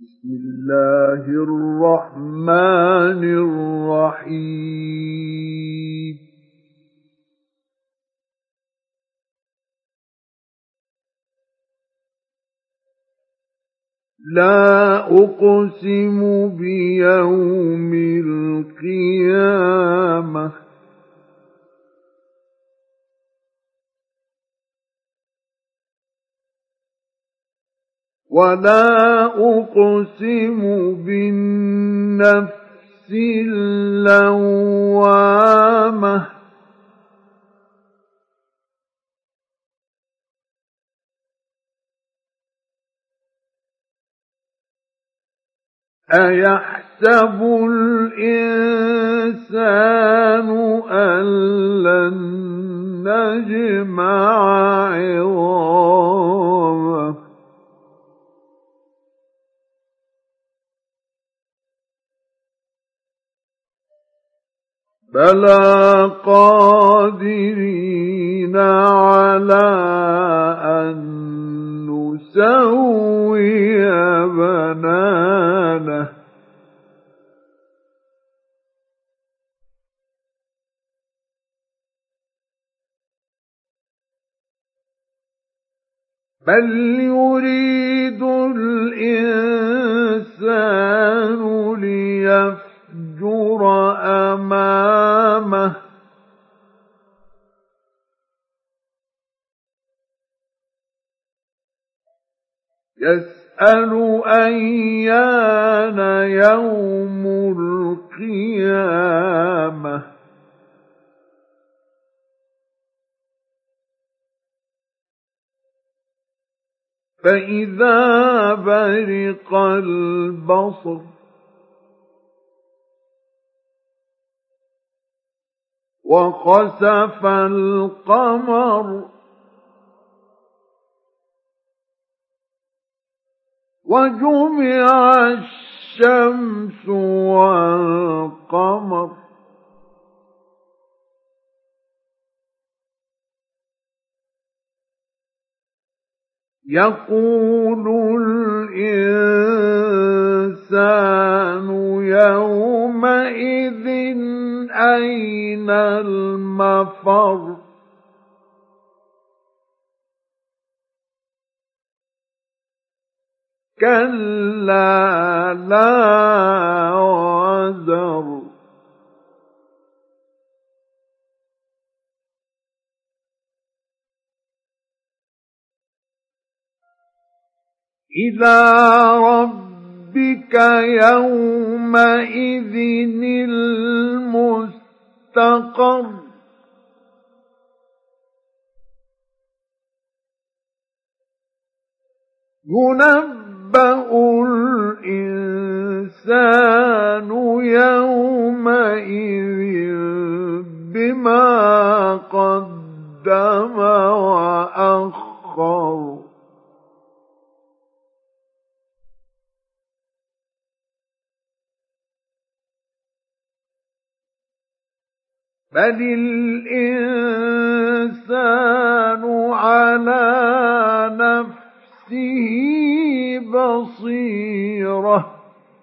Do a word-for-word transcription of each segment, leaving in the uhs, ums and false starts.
بسم الله الرحمن الرحيم لا أقسم بيوم القيامة ولا أقسم بالنفس اللوامة أيحسب الإنسان أن لن نجمع عظامه بلى قادرين على أن نسوي بنانه بل يريد الإنسان ليفجر أمامه يسأل أيان يوم القيامة فإذا برق البصر وخسف القمر وجمع الشمس والقمر يقول الإنسان يومئذ أين المفر كلا لا وزر إلى ربك يومئذ المستقر ينبأ الإنسان يومئذ بما قدم وأخر بل الإنسان على نفسه بصيرة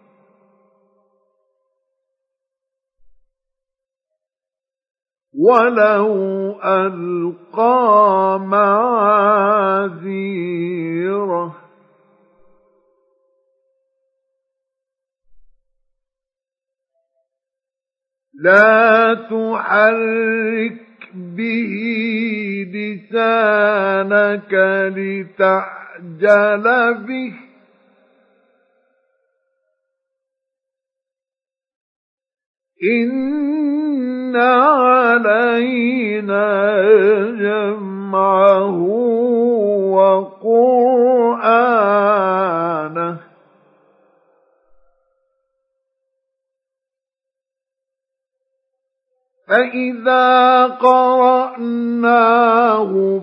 ولو ألقى معاذيره لا تحرك به لسانك لتعجل به إن علينا جمعه وقرآنه فإذا قرأناه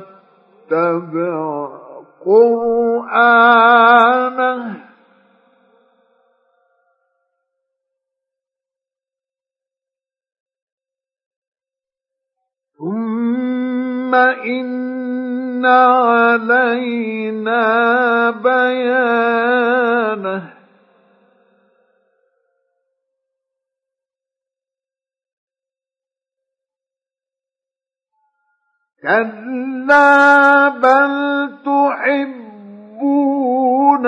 فاتبع قرآنه ثم إن علينا بيانه ميمنة كلا بل تحبون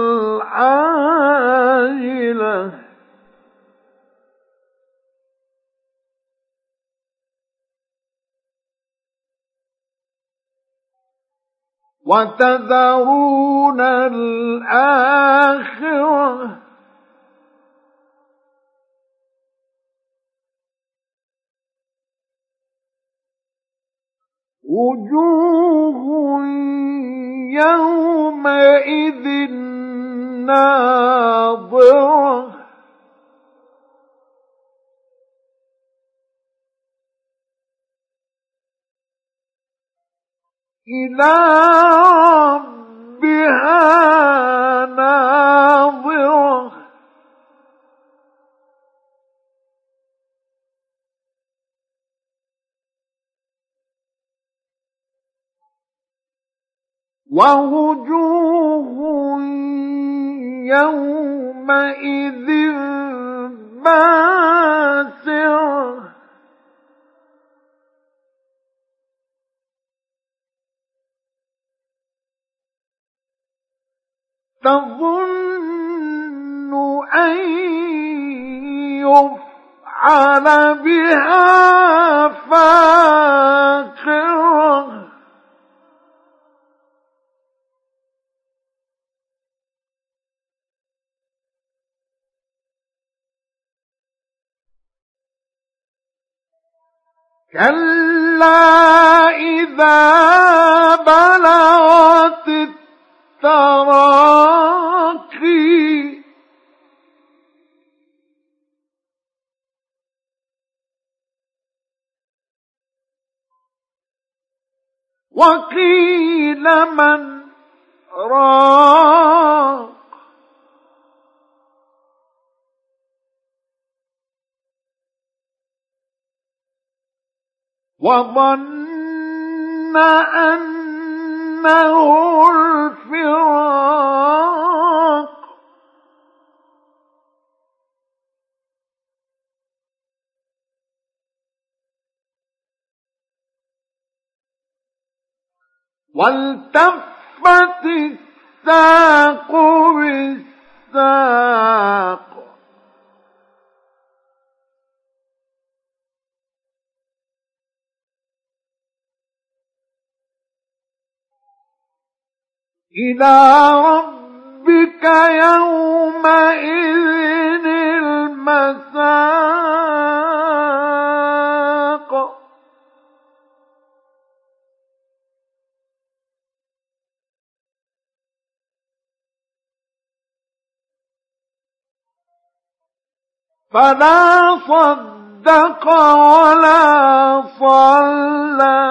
العاجلة وتذرون الآخرة وجوه يومئذ ناظرة إلى ربها ناظرة ووجوه يومئذ باسرة تظن أن يفعل بها فاقرة كلا إذا بلغت التراقي وقيل من راق وظن أنه الفراق والتفت الساق بالساق إلى ربك يومئذ المساق فلا صدق ولا صلى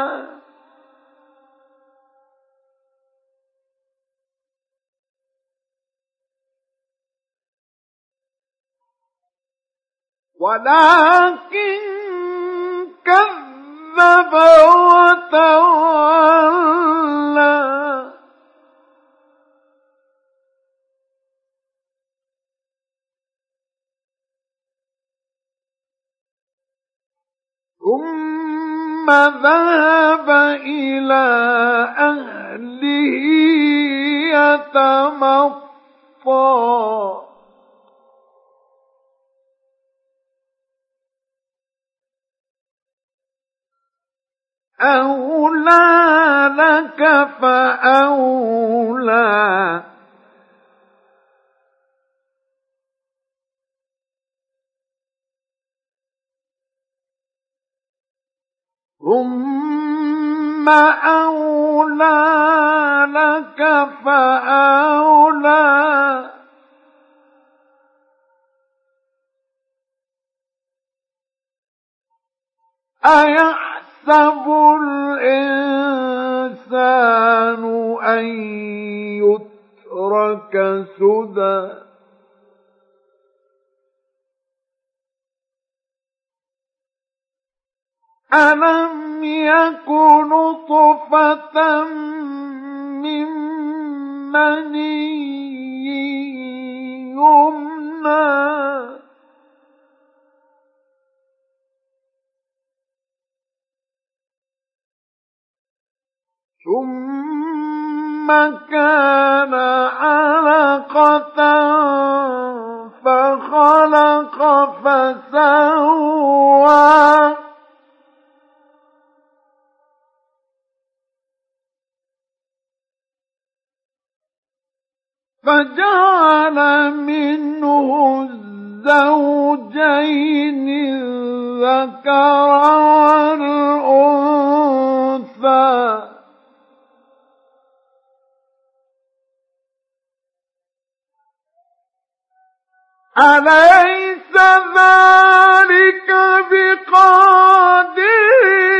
ولكن كذب وتولى ثم ذهب إلى أهله يتمطى أولى لك فأولى ثم أولى لك فأولى أيحسب الإنسان أن يترك سدى ألم يكن نطفة من مني ثم كان علقة فخلق فسوى فجعل منه الزوجين الذكر والأنثى أليس ذلك بقادر